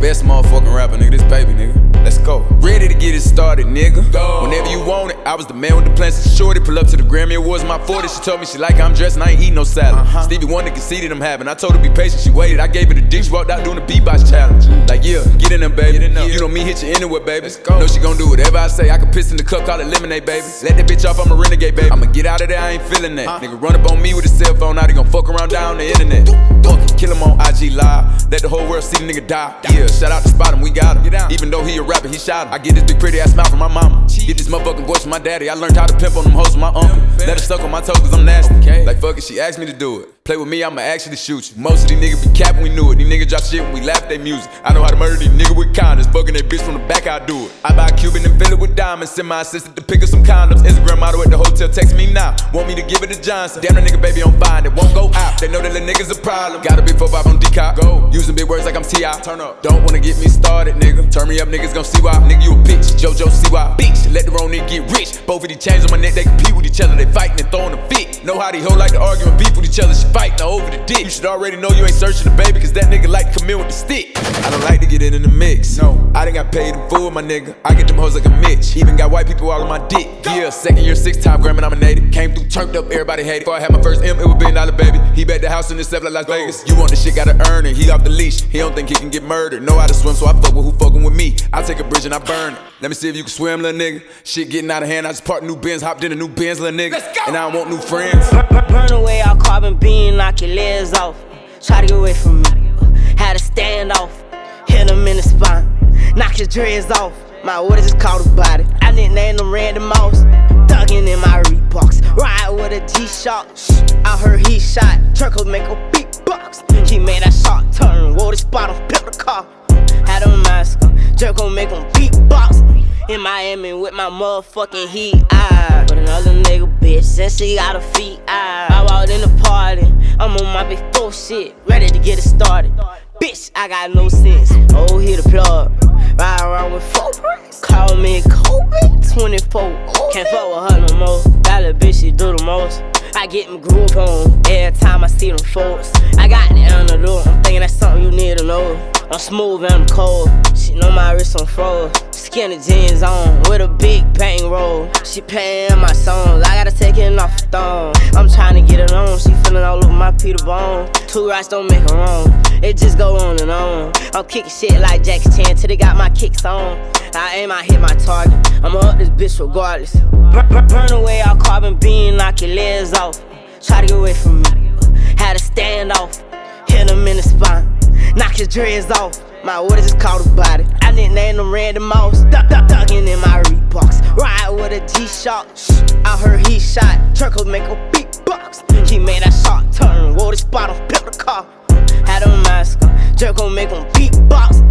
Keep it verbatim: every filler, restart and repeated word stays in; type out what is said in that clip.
best motherfucking rapper, nigga. This baby, nigga. Let's go. Ready to get it started, nigga. Go. Whenever you want it, I was the man with the plans to shorty. Pull up to the Grammy Awards, my forty. She told me she like how I'm dressed and I ain't eating no salad. Uh-huh. Stevie Wonder conceded I'm having. I told her be patient, she waited. I gave her the dick, she walked out doing the beatbox challenge. Like, yeah, get in there, baby. In there. You know me, hit you anywhere, baby. Let's go. Know she gon' do whatever I say. I can piss in the cup, call it lemonade, baby. Let that bitch off, I'm a renegade, baby. I'ma get out of there, I ain't feeling that. Huh? Nigga run up on me with a cell phone, now they gon' fuck around down the internet. Fuck it, kill him on I G Live. Let the whole world see the nigga die. Yeah, shout out to Spot him, we got him. Even though he a rapper, he shot him. I get this big pretty ass smile from my mama. Get this motherfucking voice from my daddy. I learned how to pimp on them hoes from my uncle. Let her suck on my toes cause I'm nasty. Okay. Like fuck it, she asked me to do it. Play with me, I'ma actually shoot you. Most of these niggas be capping, we knew it. These niggas drop shit when we laugh at their music. I know how to murder these niggas with kindness. Fucking that bitch from the back, I do it. I buy a Cuban and fill it with diamonds. Send my assistant to pick up some condoms. Instagram model at the hotel, text me now. Want me to give it to Johnson. Damn, the nigga baby on bind, it won't go out. They know that the niggas a problem. Got a big four five on D-Cop. Go. Using big words like I'm T I Turn up. Don't wanna get me started, nigga. Turn me up, niggas gon' see why. Nigga, you a bitch. JoJo, see why. Bitch, let the wrong nigga get rich. Both of these chains on my neck, they compete with each other. They fighting and throwing a fit. Know how these hoes like to argue and beef with each other. She fighting over the dick. You should already know you ain't searching the baby, cause that nigga like to come in with the stick. I don't like to get it in the mix. No, I done got paid in full, my nigga. I get them hoes like a Mitch. Even got white people all on my dick. Yeah, second year, six time Grammy nominated. Came through, turned up, everybody hated. Before I had my first M, it was billion dollar baby. He bet the house in himself like Las Vegas. You want the shit, gotta earn it. He off the leash, he don't think he can get murdered. Know how to swim, so I fuck with who fucking with me. I take a bridge and I burn it. Let me see if you can swim, little nigga. Shit getting out of hand, I just parked new Benz, hopped in a new Benz, little nigga. And I don't want new friends. Burn away all carbon beam, knock your legs off. Try to get away from me, had to stand off. Hit him in the spine, knock his dreads off. My orders is called a body, I nicknamed him Randy Moss. Thuggin' in my Reeboks, ride with a G-Shock. I heard he shot, Turco make a beatbox. He made that shot turn, wore the spot on, pimped the car. Had a mask on, Turco make him beatbox. In Miami with my motherfucking heat, I with another nigga bitch, and she got her feet, I I walked in the party, I'm on my big four shit, ready to get it started. Bitch, I got no sense, oh, hit the plug. Ride around with four bricks, call me Kobe, twenty-four, can't fuck with her no more. That little bitch, she do the most. I get my groove on, every time I see them folks. I got the antidote, I'm thinking that's something you need to know. I'm smooth and I'm cold, she know my wrist on froze. Skinny jeans on, with a big bang roll. She paying my songs, I gotta take it off the thong. I'm tryna get it on, she feeling all over my Peter Bone. Two rights don't make her wrong, it just go on and on. I'm kicking shit like Jackie Chan till they got my kicks on. I aim, I hit my target, I'ma up this bitch regardless. Burn, burn, burn away all carbon beam, knock your legs off. Try to get away from me, had to stand off. Hit him in the spine, knock his dreads off. My orders is called a body, I nicknamed him Randy Moss. Duck, duck, duckin' in my Reeboks, ride with a G-Shock. I heard he shot, Turco make a beatbox. He made that shot turn, wore the spot on, pimped the car. Had a mask on, Turco make him beatbox.